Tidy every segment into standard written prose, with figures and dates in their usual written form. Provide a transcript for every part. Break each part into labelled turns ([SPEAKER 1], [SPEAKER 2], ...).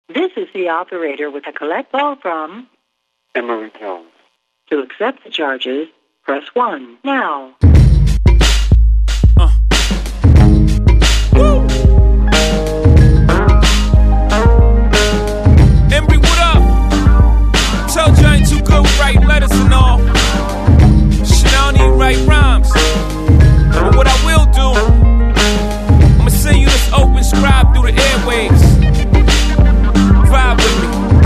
[SPEAKER 1] This is the operator with a collect call from
[SPEAKER 2] Emory Jones.
[SPEAKER 1] To accept the charges, press 1 now.
[SPEAKER 3] Woo! Embry, what up? Told you I ain't too good with writing letters and all. Shit, I don't even write rhymes. But what I will do, I'ma send you this open scribe through the airwaves. Vibe with me.
[SPEAKER 4] I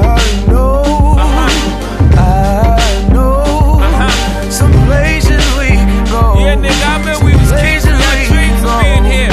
[SPEAKER 4] know some places we can go.
[SPEAKER 3] Yeah, nigga, I remember we was kids, we had dreams of being here.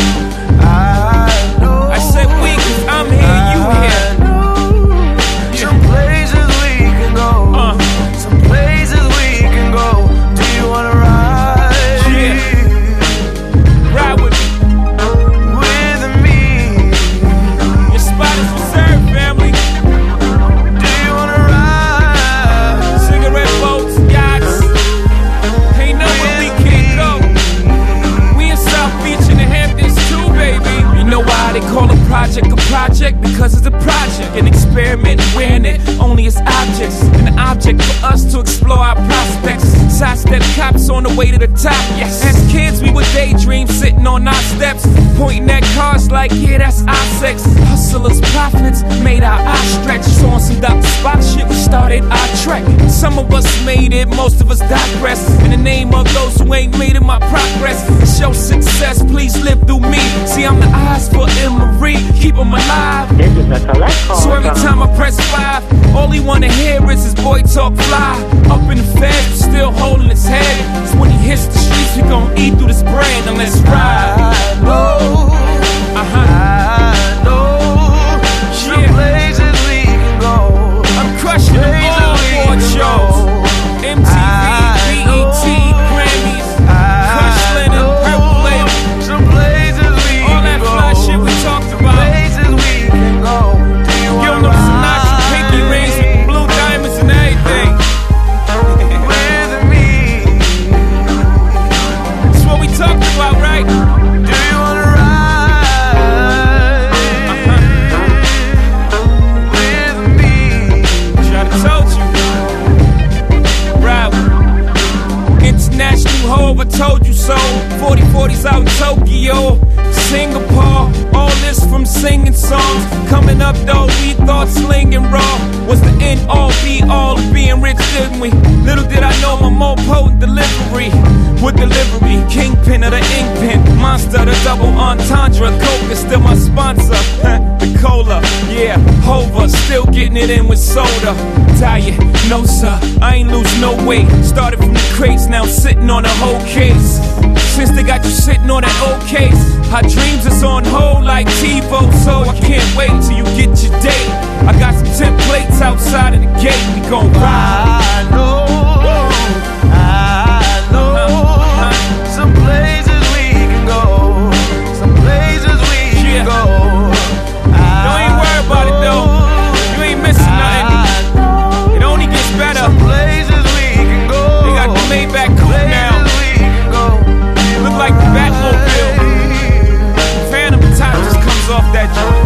[SPEAKER 3] I said we, cause I'm here, you here.
[SPEAKER 4] Some places we can go. Some places we can go. Do you wanna ride?
[SPEAKER 3] Yeah. Ride with me.
[SPEAKER 4] With me.
[SPEAKER 3] Your spot is reserved, family.
[SPEAKER 4] Do you wanna ride?
[SPEAKER 3] Cigarette boats, yachts. Ain't nowhere we can't go. We in South Beach in the Hamptons too, baby. You know why they call a project? Because it's a project, an experiment, wearing it only as objects. An object for us to explore our prospects. Sidestep cops on the way to the top, yes. As kids, we would daydream sitting on our steps, pointing at cars like, yeah, that's our sex. Hustlers, profits, made our eyes stretch. So on some Dr. Spock shit, we started our trek. Some of us made it, most of us digress. In the name of those who ain't made it, my progress. Show success, please live through me. See, I'm the eyes for Emory, keep them alive.
[SPEAKER 1] This is a collect call.
[SPEAKER 3] So every time I press 5, all he wanna hear is his boy talk fly. Up in the fed, still holding his head. So when he hits the streets, we gon' eat through this bread and let's ride.
[SPEAKER 4] I know. Some places we can go.
[SPEAKER 3] I'm crushing them all award shows. MTV, BET, Grammys, Crush Lennon, Purple Label.
[SPEAKER 4] Some places we
[SPEAKER 3] All that
[SPEAKER 4] can go.
[SPEAKER 3] fly shit we talked about.
[SPEAKER 4] Places we can go. Do you
[SPEAKER 3] Give
[SPEAKER 4] wanna
[SPEAKER 3] them Sinatra,
[SPEAKER 4] ride?
[SPEAKER 3] pinky rings with blue diamonds and everything.
[SPEAKER 4] With me.
[SPEAKER 3] That's what we talked about, right?
[SPEAKER 4] Do you wanna ride? With me.
[SPEAKER 3] Tryna told you. Right. International Hove, I told you so. 40/40s out in Tokyo, Singapore. All this from singing songs. Coming up though, we thought slinging raw was the end all be all of being rich, didn't we? Little did I know my more potent delivery would deliver me. Kingpin of the ink pen, monster, the double entendre. Coke is still my sponsor. The cola, yeah, Hova, still getting it in with soda. Tired, no sir, I ain't lose no weight. Started from the crates, now sitting on a whole case. Since they got you sitting on that old case, our dreams is on hold like TiVo, so I can't wait till you get your date. I got some templates outside of the gate, we gon' ride.
[SPEAKER 4] I know. Some places we can go. Some places we can go.
[SPEAKER 3] Don't even worry about it though, you ain't missing nothing. It only gets better.
[SPEAKER 4] Some places we can go.
[SPEAKER 3] They got the Maybach coupe now.
[SPEAKER 4] Places we can go.
[SPEAKER 3] Look like the Batmobile. Phantom top just comes off that joint.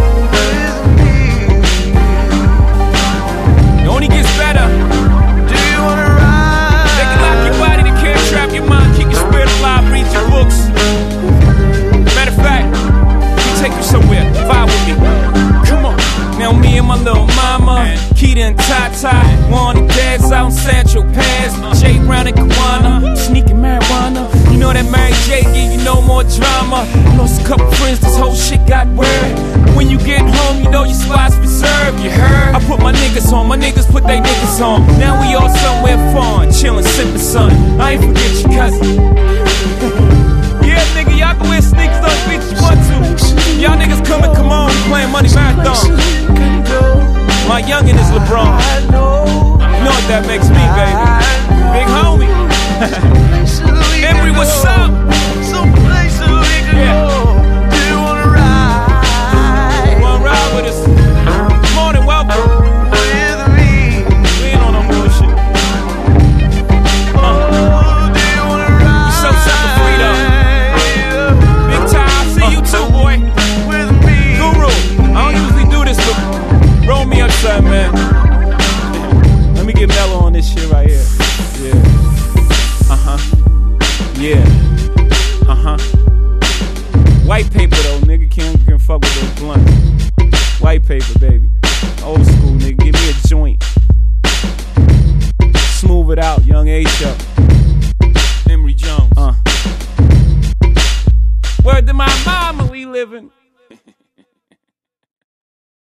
[SPEAKER 3] It only gets better.
[SPEAKER 4] Do you wanna ride?
[SPEAKER 3] They can lock your body, they can't trap your mind. Keep your spirit alive, read your books. Matter of fact, let me take you somewhere. Vibe with me. Come on. Now me and my little mama, Keita and Tata, on the dads out in Central Pass. Jay Brown and Kawana, sneaking marijuana. You know that Mary J give you no more drama. Lost a couple friends, this whole shit got weird. When you get home, you know your spot's reserved, you heard? I put my niggas on, my niggas put they niggas on. Now we all somewhere fun, chillin', sippin' sun. I ain't forget your cousin. Yeah, nigga, y'all can wear sneakers on the beach if you want to. Y'all niggas come on, we playin' Money Marathon. My youngin' is LeBron. You know what that makes me, baby. Big homie. Emory, what's up?
[SPEAKER 4] Some places we can
[SPEAKER 3] Yeah.
[SPEAKER 4] go. Do you wanna ride?
[SPEAKER 3] You wanna ride with us? Morning, welcome.
[SPEAKER 4] With me.
[SPEAKER 3] We ain't on no bullshit.
[SPEAKER 4] Oh, do you wanna ride?
[SPEAKER 3] You so sucker free though. Big time, I see you too, boy.
[SPEAKER 4] With me.
[SPEAKER 3] Guru, I don't usually do this, but Yeah. White paper though, nigga. Can't fuck with those blunts. White paper, baby. Old school, nigga. Give me a joint. Smooth it out, young H up.